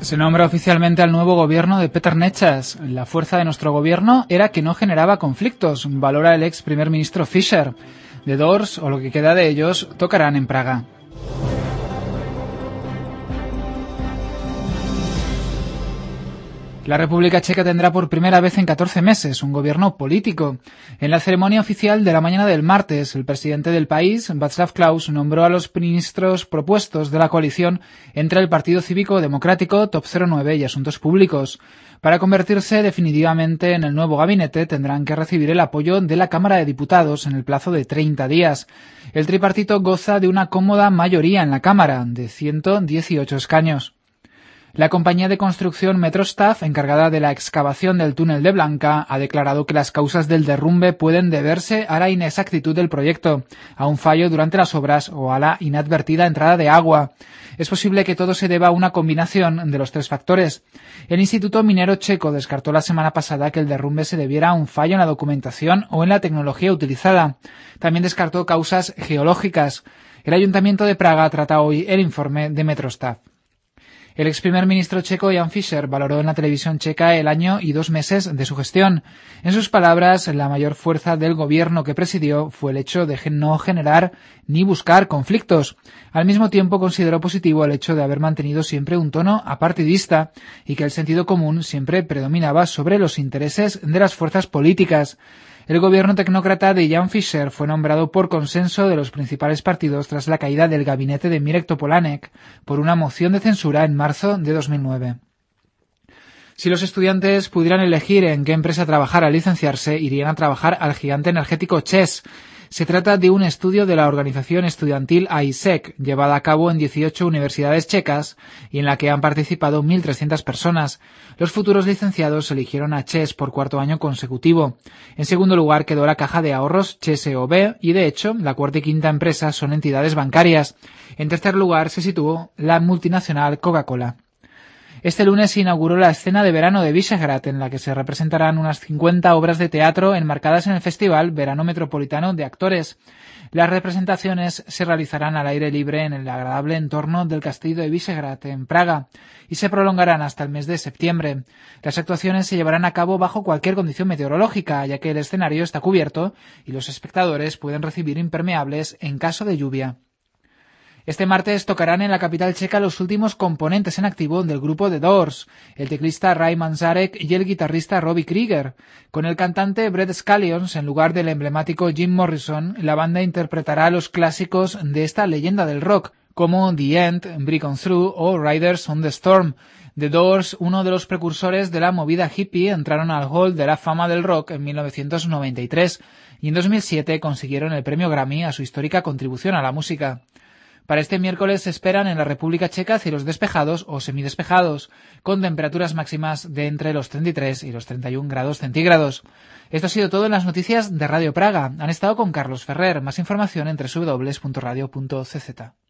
Se nombra oficialmente al nuevo gobierno de Peter Nečas. La fuerza de nuestro gobierno era que no generaba conflictos, valora el ex primer ministro Fischer. The Doors, o lo que queda de ellos, tocarán en Praga. La República Checa tendrá por primera vez en 14 meses un gobierno político. En la ceremonia oficial de la mañana del martes, el presidente del país, Václav Klaus, nombró a los ministros propuestos de la coalición entre el Partido Cívico Democrático, Top 09 y Asuntos Públicos. Para convertirse definitivamente en el nuevo gabinete, tendrán que recibir el apoyo de la Cámara de Diputados en el plazo de 30 días. El tripartito goza de una cómoda mayoría en la Cámara, de 118 escaños. La compañía de construcción Metrostav, encargada de la excavación del túnel de Blanca, ha declarado que las causas del derrumbe pueden deberse a la inexactitud del proyecto, a un fallo durante las obras o a la inadvertida entrada de agua. Es posible que todo se deba a una combinación de los tres factores. El Instituto Minero Checo descartó la semana pasada que el derrumbe se debiera a un fallo en la documentación o en la tecnología utilizada. También descartó causas geológicas. El Ayuntamiento de Praga trata hoy el informe de Metrostav. El ex primer ministro checo Jan Fischer valoró en la televisión checa el año y 2 meses de su gestión. En sus palabras, la mayor fuerza del gobierno que presidió fue el hecho de no generar ni buscar conflictos. Al mismo tiempo, consideró positivo el hecho de haber mantenido siempre un tono apartidista y que el sentido común siempre predominaba sobre los intereses de las fuerzas políticas. El gobierno tecnócrata de Jan Fischer fue nombrado por consenso de los principales partidos tras la caída del gabinete de Mirek Topolánek por una moción de censura en marzo de 2009. Si los estudiantes pudieran elegir en qué empresa trabajar al licenciarse, irían a trabajar al gigante energético ČEZ. Se trata de un estudio de la organización estudiantil AIESEC, llevada a cabo en 18 universidades checas y en la que han participado 1.300 personas. Los futuros licenciados eligieron a ČEZ por 4º año consecutivo. En segundo lugar quedó la caja de ahorros ČSOB y, de hecho, la cuarta y quinta empresa son entidades bancarias. En tercer lugar se situó la multinacional Coca-Cola. Este lunes se inauguró la escena de verano de Visegrad, en la que se representarán unas 50 obras de teatro enmarcadas en el Festival Verano Metropolitano de Actores. Las representaciones se realizarán al aire libre en el agradable entorno del castillo de Visegrad, en Praga, y se prolongarán hasta el mes de septiembre. Las actuaciones se llevarán a cabo bajo cualquier condición meteorológica, ya que el escenario está cubierto y los espectadores pueden recibir impermeables en caso de lluvia. Este martes tocarán en la capital checa los últimos componentes en activo del grupo The Doors, el teclista Ray Manzarek y el guitarrista Robbie Krieger. Con el cantante Brett Scallions en lugar del emblemático Jim Morrison, la banda interpretará los clásicos de esta leyenda del rock, como The End, Break On Through o Riders on the Storm. The Doors, uno de los precursores de la movida hippie, entraron al Hall de la Fama del Rock en 1993 y en 2007 consiguieron el premio Grammy a su histórica contribución a la música. Para este miércoles se esperan en la República Checa cielos despejados o semidespejados, con temperaturas máximas de entre los 33 y los 31 grados centígrados. Esto ha sido todo en las noticias de Radio Praga. Han estado con Carlos Ferrer. Más información en www.radio.cz.